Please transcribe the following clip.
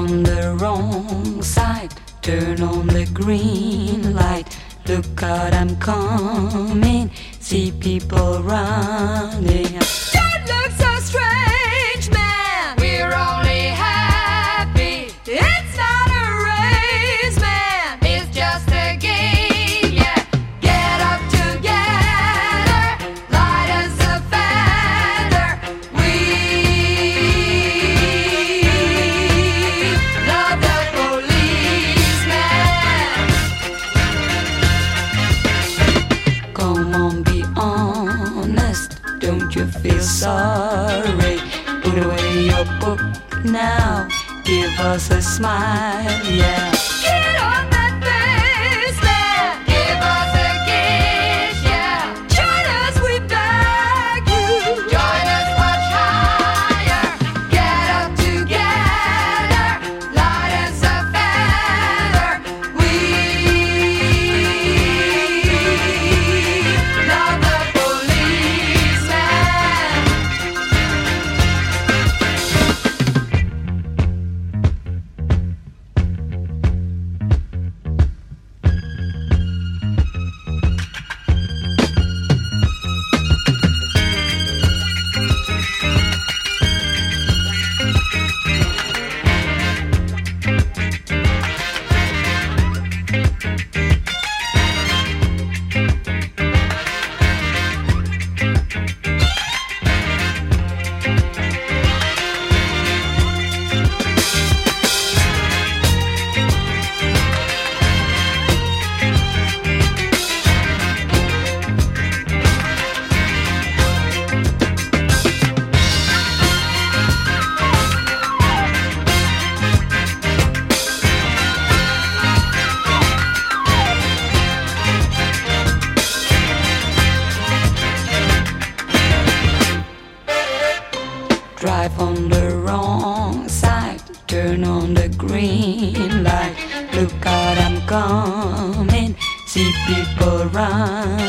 on the wrong side, turn on the green light. Look out, I'm coming. See people running. Don't look so strange, man. We're only happy. It's not a race, man. It's just a game, yeah. Get up together, light as a feather. We love the policeman. Come on, be honest. Don't you feel sorry? Put away your book now. Give us a smile, yeah. Get on that face, man. Give us a kiss, yeah. Join us, we beg you. Join us much higher. Get up together, light as a feather. We love the policeman. Drive on the wrong side, turn on the green light. Look out, I'm coming. See people run.